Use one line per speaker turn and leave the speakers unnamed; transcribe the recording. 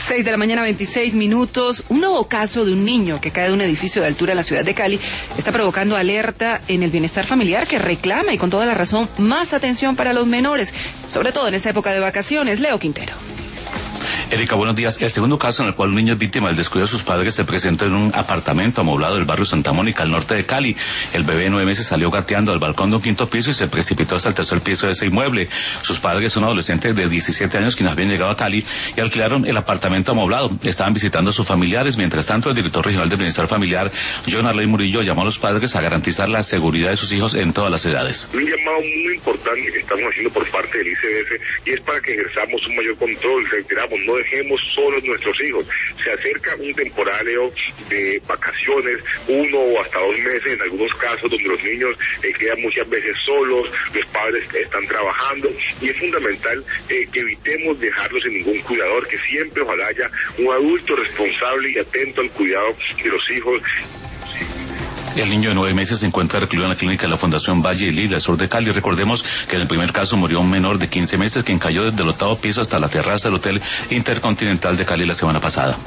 6:26 a.m. Un nuevo caso de un niño que cae de un edificio de altura en la ciudad de Cali está provocando alerta en el bienestar familiar, que reclama, y con toda la razón, más atención para los menores, sobre todo en esta época de vacaciones. Leo Quintero.
Erika, buenos días. El segundo caso en el cual un niño es víctima del descuido de sus padres se presentó en un apartamento amoblado del barrio Santa Mónica, al norte de Cali. El bebé de 9 meses salió gateando al balcón de un quinto piso y se precipitó hasta el tercer piso de ese inmueble. Sus padres, un adolescente de 17 años, quienes habían llegado a Cali y alquilaron el apartamento amoblado, estaban visitando a sus familiares. Mientras tanto, el director regional de Bienestar Familiar, John Arley Murillo, llamó a los padres a garantizar la seguridad de sus hijos en todas las edades.
Un llamado muy importante que estamos haciendo por parte del ICBF, y es para que ejerzamos un mayor control. Reiteramos, no dejemos solos nuestros hijos. Se acerca un temporáneo de vacaciones, 1 o hasta 2 meses en algunos casos, donde los niños quedan muchas veces solos, los padres están trabajando, y es fundamental que evitemos dejarlos sin ningún cuidador, que siempre ojalá haya un adulto responsable y atento al cuidado de los hijos.
El niño de 9 meses se encuentra recluido en la clínica de la Fundación Valle y Lila, al sur de Cali. Recordemos que en el primer caso murió un menor de 15 meses quien cayó desde el 8º piso hasta la terraza del Hotel Intercontinental de Cali la semana pasada.